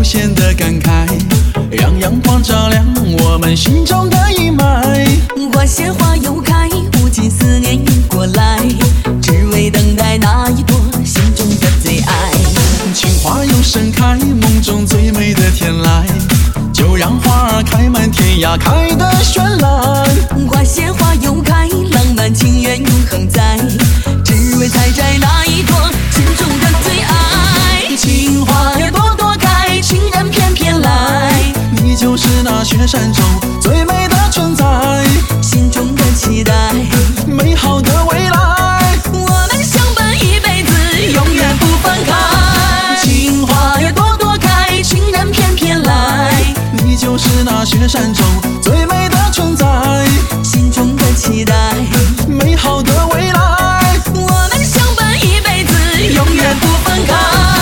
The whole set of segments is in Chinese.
限的感慨，让阳光照亮我们心中的阴霾。 花谢花又开，无尽思念涌过来，只为等待那一朵心中的最爱。 情花又盛开，梦中最美的天来，就让花儿开满天涯，开得绚烂。 花谢花又开，浪漫情缘永恒在，只为采摘那一朵心中的最爱。 情花儿朵朵开，情人翩翩来，你就是那雪山中最美的存在， 心中的期待， 美好的未来， 我们相伴一辈子，永远不分开。 情花儿朵朵开，情人翩翩来，你就是那雪山中最美的存在， 心中的期待， 美好的未来， 我们相伴一辈子，永远不分开。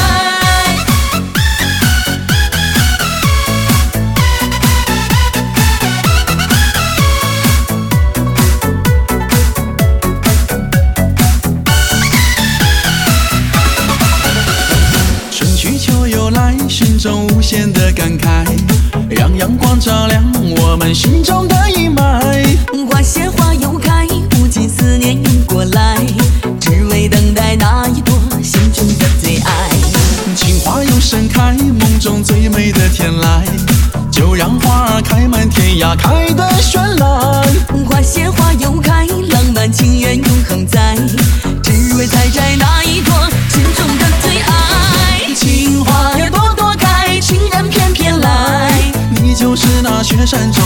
春去秋又来，心中无限的感慨，让阳光照亮我们心中的阴霾。 花谢花又开，无尽思念涌过来，只为等待那一朵心中的最爱。 情花又盛开，梦中最美的天来，就让花儿开满天涯，开得绚烂。 花谢花又开，浪漫情缘永恒在，只为采摘那一朵心中的最爱。 情花儿朵朵开，情人翩翩来，你就是那雪山中